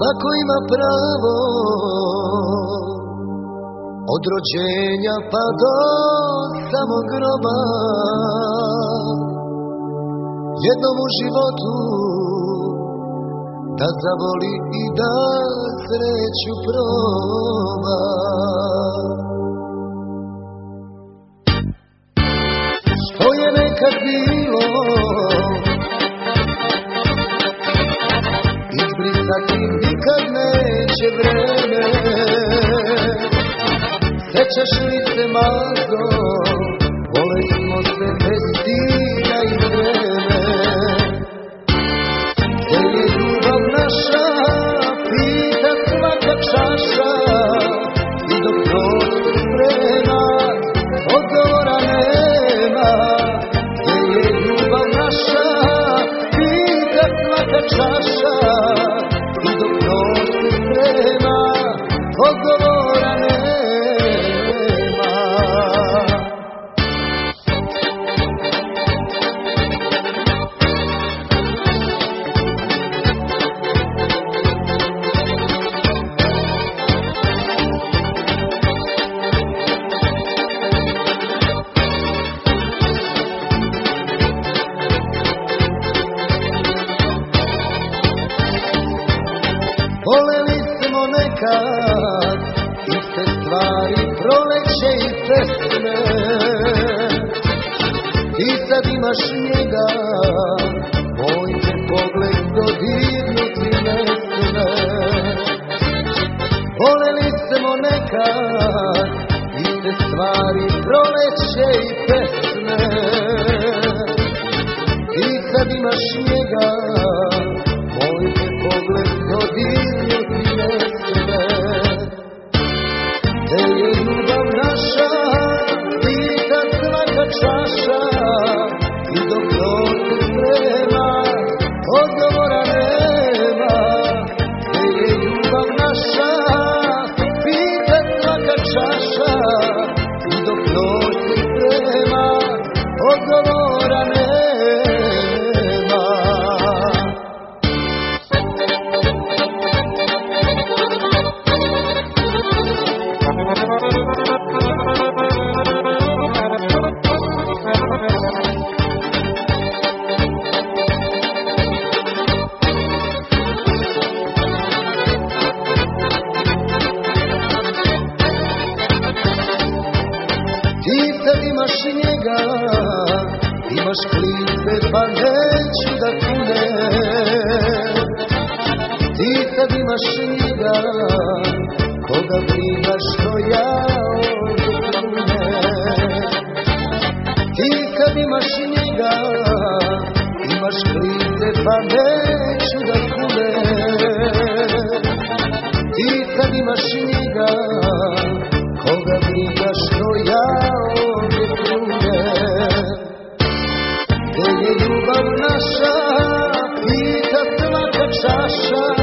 Svako ima pravo od rođenja pa do samog groba, jednom u životu da zavoli i da sreću proba. Što je nekad bilo, izbrisati nikad neće vreme. Sećaš li se, Mazo, vole smo se bez stida i vreme. Gde je ljubav naša, pita svaka čaša, i dok prođe vremena, odgovora nema. Gde je ljubav naša, pita svaka čaša, i dok prođe vremena, odgovora nema. Voleli smo nekad iste stvari, proleće i pesme. Ti sad imaš njega, moj te pogled dodirnuti ne sme. Voleli smo nekad iste stvari, proleće i pesme. Ti sad imaš njega, moj te pogled dodirnuti ne sme. Gde je ljubav naša, pita svaka čaša, i dok prođe vremena, odgovora nema. Gde je ljubav naša, pita svaka čaša, i dok prođe vremena, odgovora nema. Ti sad imaš njega, imaš klice pa neću da kunem. Ti sad imaš njega, koga briga što ja ovdje kunem. Ti kad imaš njega, imaš klice pa neću da kunem. Ti sad imaš njega, koga briga što ja ovdje kunem. Gde je ljubav naša, pita svaka čaša,